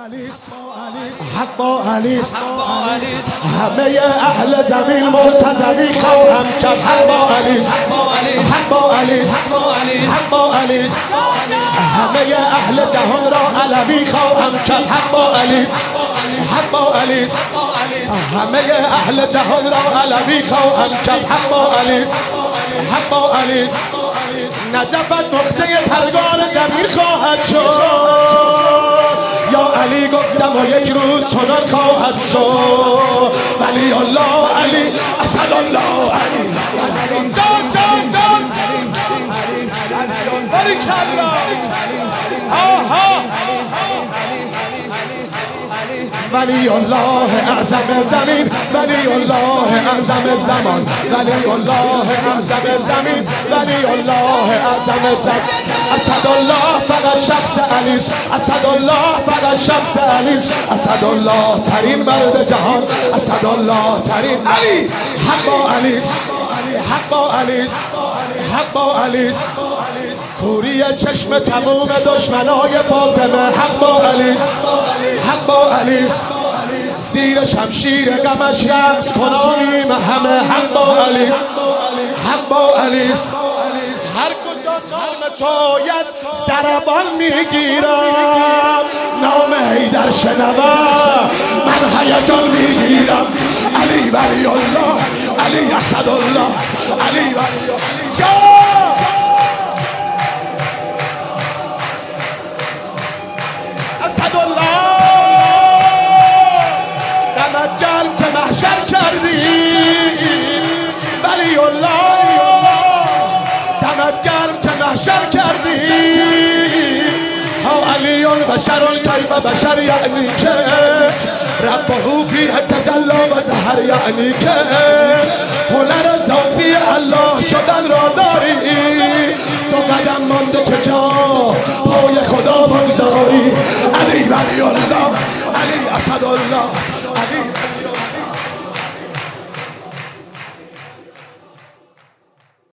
حق با علیس، همه اهل زمین مرتضوی خواهم کرد. حق با علیس، حق با علیس، حق با علیس، همه اهل جهان را علوی خواهم کرد. حق با علیس، حق با علیس، همه اهل جهان را علوی خواهم کرد. حق با علیس، حق با علیس، نجفت نقطه پرگار زمین خواهد شد. یا علی گفتم و یک روز چنان خواهد شد. ولی الله علی، اسد الله علی، جان جان جان، باریکالله، آها، ولی الله اعظم زمین، ولی الله اعظم زمان، ولی الله اعظم زمین، ولی الله اعظم زمان. اسد الله فقط شخص علیس، اسد الله فقط شخص علیس، اسد الله ترین مرد جهان، اسد الله ترین علی. حق با علیس، حق با علیس، حق با علیس، کوری چشم تموم دشمنای فاطمه. حق با علیس، حق با علیس، زیر شمشیر غمش رقص کنانیم همه. حق با علیس، حق با علیس، هر کجا نام تو ید ضربان میگیرم، نام حیدر شنوم من هیجان میگیرم. علی ولی الله، علی اسد الله، علی ولی الله. اسد الله دمت گرم که محشر کردی. ولی الله دمت گرم که محشر کردی. ها علی بشر کیف بشر، یعنی که ربه فیه تجلی و ظهر، یعنی که هنر ذاتی الله شدن را داری. تو قدم مانده که جا پای خدا بگذاری. علی ولی الله، علی اسد الله.